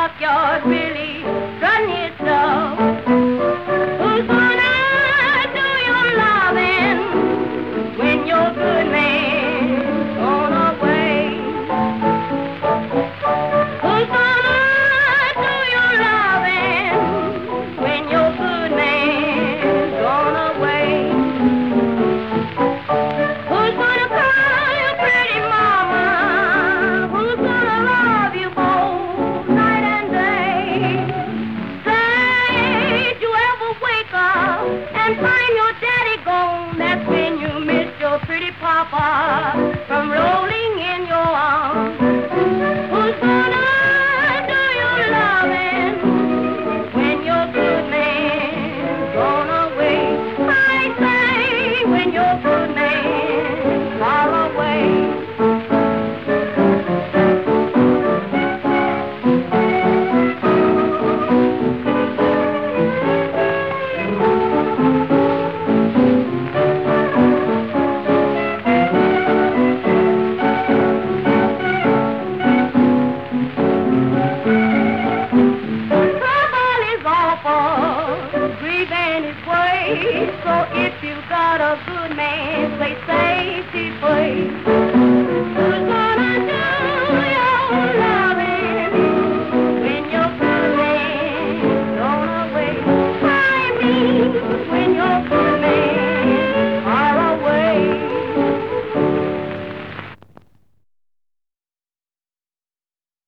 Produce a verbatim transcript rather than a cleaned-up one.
stockyard really strutting his stuff. Who's gonna do your loving when your good man's gone away? Who's gonna do your loving when your good man's gone away? Who's gonna call your pretty mama? Who's gonna love you both night and day? Say, did you ever wake up and find your daddy gone? That's when you miss your pretty papa from rolling in your arms. Who's gonna do your loving when your good man's gone away? I say, when your good man's gone away. Trouble is awful, grieving is way, so if